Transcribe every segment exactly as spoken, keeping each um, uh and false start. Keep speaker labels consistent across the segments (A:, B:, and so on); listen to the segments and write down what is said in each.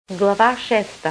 A: Глава шеста.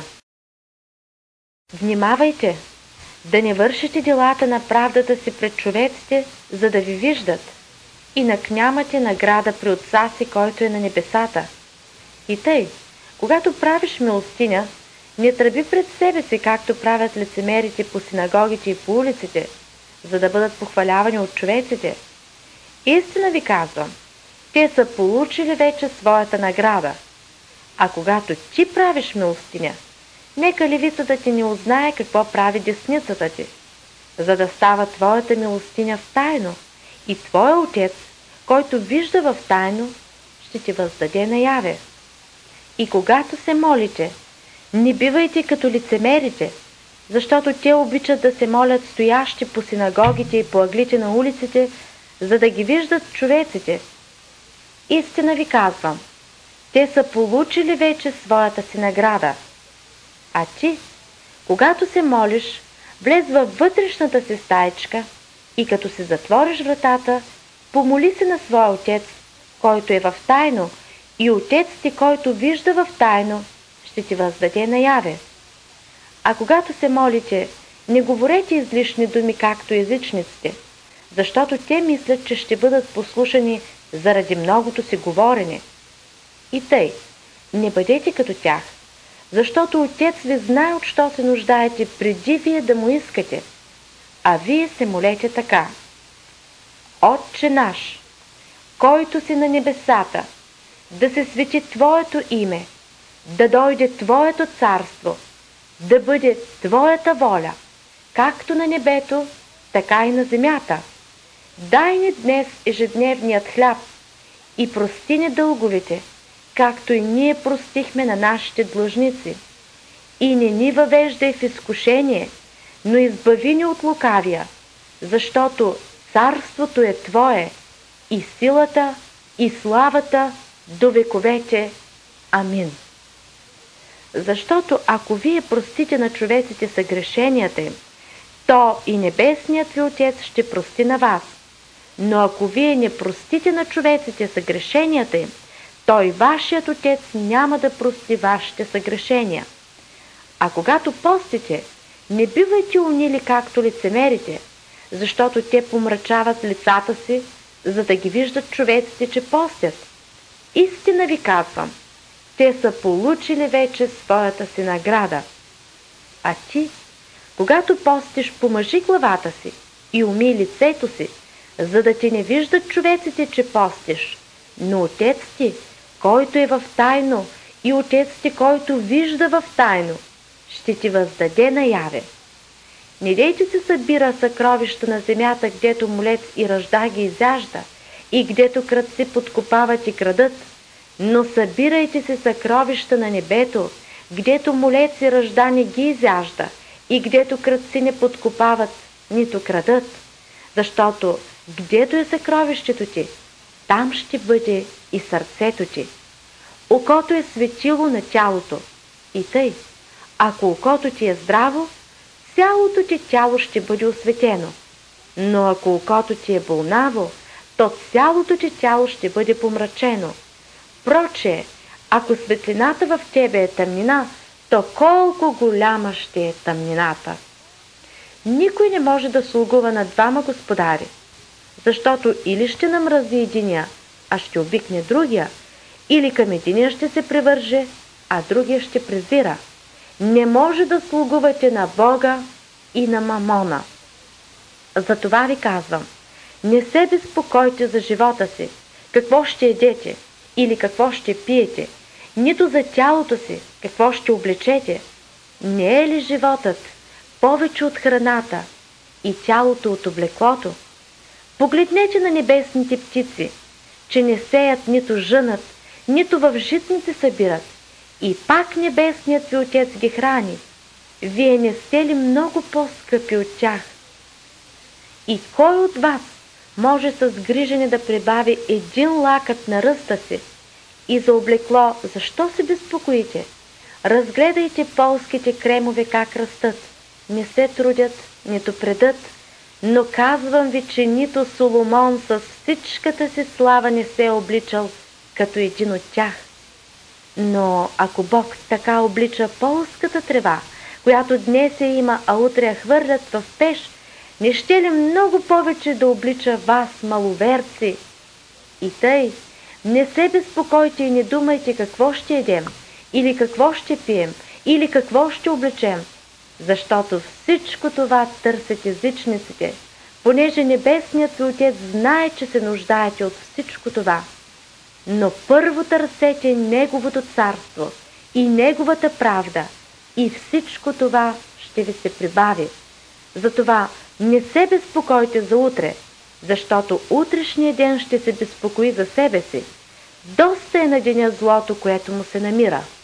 A: Внимавайте да не вършите делата на правдата си пред човеците, за да ви виждат, инак нямате награда при Отца си, който е на небесата. И тъй, когато правиш милостиня, не тръби пред себе си, както правят лицемерите по синагогите и по улиците, за да бъдат похвалявани от човеците. Истина ви казвам, те са получили вече своята награда. А когато ти правиш милостиня, нека левицата ти не узнае какво прави десницата ти, за да става твоята милостиня в тайно, и твоя Отец, който вижда в тайно, ще ти въздаде наяве. И когато се молите, не бивайте като лицемерите, защото те обичат да се молят стоящи по синагогите и по ъглите на улиците, за да ги виждат човеците. Истина ви казвам, те са получили вече своята си награда. А ти, когато се молиш, влез във вътрешната си стаечка и като се затвориш вратата, помоли се на своя Отец, който е в тайно, и Отец ти, който вижда в тайно, ще ти въздаде наяве. А когато се молите, не говорете излишни думи, както езичниците, защото те мислят, че ще бъдат послушани заради многото си говорене. И тъй, не бъдете като тях, защото Отец ви знае от що се нуждаете преди вие да му искате, а вие се молете така. Отче наш, който си на небесата, да се свети Твоето име, да дойде Твоето царство, да бъде Твоята воля, както на небето, така и на земята. Дай ни днес ежедневният хляб и прости ни дълговете, както и ние простихме на нашите длъжници. И не ни въвеждай в изкушение, но избави ни от лукавия, защото царството е Твое, и силата, и славата до вековете. Амин. Защото ако вие простите на човеците съгрешенията им, то и небесният ви Отец ще прости на вас. Но ако вие не простите на човеците съгрешенията им, той вашият Отец няма да прости вашите съгрешения. А когато постите, не бивайте унили както лицемерите, защото те помрачават лицата си, за да ги виждат човеците, че постят. Истина ви казвам, те са получили вече своята си награда. А ти, когато постиш, помажи главата си и умий лицето си, за да ти не виждат човеците, че постиш, но Отец ти, който е в тайно, и Отец ти, който вижда в тайно, ще ти въздаде наяве. Не дейте се събира съкровища на земята, гдето молец и ръжда ги изяжда, и гдето крадци подкопават и крадат, но събирайте се съкровища на небето, гдето молец и ръжда не ги изяжда, и гдето крадци не подкопават, нито крадат, защото гдето е съкровището ти, там ще бъде и сърцето ти. Окото е светило на тялото. И тъй, ако окото ти е здраво, цялото ти тяло ще бъде осветено. Но ако окото ти е болнаво, то цялото ти тяло ще бъде помрачено. Проче, ако светлината в тебе е тъмнина, то колко голяма ще е тъмнината. Никой не може да слугува на двама господари, защото или ще намрази единия, а ще обикне другия, или към единия ще се привърже, а другия ще презира. Не може да слугувате на Бога и на мамона. Затова ви казвам, не се безпокойте за живота си, какво ще едете или какво ще пиете, нито за тялото си, какво ще облечете. Не е ли животът повече от храната и тялото от облеклото? Погледнете на небесните птици, че не сеят, нито жънат, нито в житници събират, и пак небесният ви Отец ги храни. Вие не сте ли много по-скъпи от тях? И кой от вас може с грижене да прибави един лакът на ръста си? И за облекло, защо се безпокоите? Разгледайте полските кремове как растат. Не се трудят, нито предат, но казвам ви, че нито Соломон с всичката си слава не се е обличал като един от тях. Но ако Бог така облича полската трева, която днес я има, а утре я хвърлят в пеш, не ще ли много повече да облича вас, маловерци? И тъй, не се безпокойте и не думайте какво ще едем, или какво ще пием, или какво ще облечем, защото всичко това търсят езичниците, понеже Небесният ви Отец знае, че се нуждаете от всичко това. Но първо търсете Неговото царство и Неговата правда, и всичко това ще ви се прибави. Затова не се безпокойте за утре, защото утрешния ден ще се безпокои за себе си. Доста е на деня злото, което му се намира.